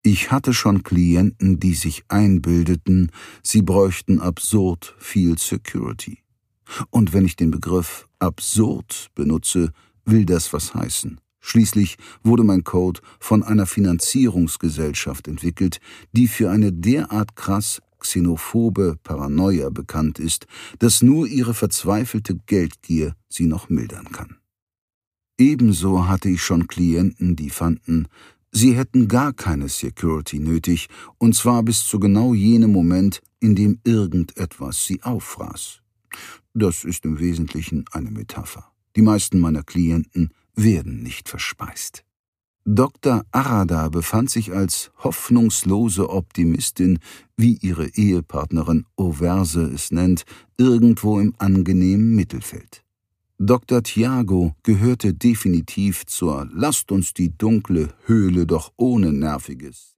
Ich hatte schon Klienten, die sich einbildeten, sie bräuchten absurd viel Security. Und wenn ich den Begriff absurd benutze, will das was heißen. Schließlich wurde mein Code von einer Finanzierungsgesellschaft entwickelt, die für eine derart krass xenophobe Paranoia bekannt ist, dass nur ihre verzweifelte Geldgier sie noch mildern kann. Ebenso hatte ich schon Klienten, die fanden, sie hätten gar keine Security nötig, und zwar bis zu genau jenem Moment, in dem irgendetwas sie auffraß. Das ist im Wesentlichen eine Metapher. Die meisten meiner Klienten werden nicht verspeist. Dr. Arada befand sich als hoffnungslose Optimistin, wie ihre Ehepartnerin Auverse es nennt, irgendwo im angenehmen Mittelfeld. Dr. Tiago gehörte definitiv zur »Lasst uns die dunkle Höhle doch ohne Nerviges«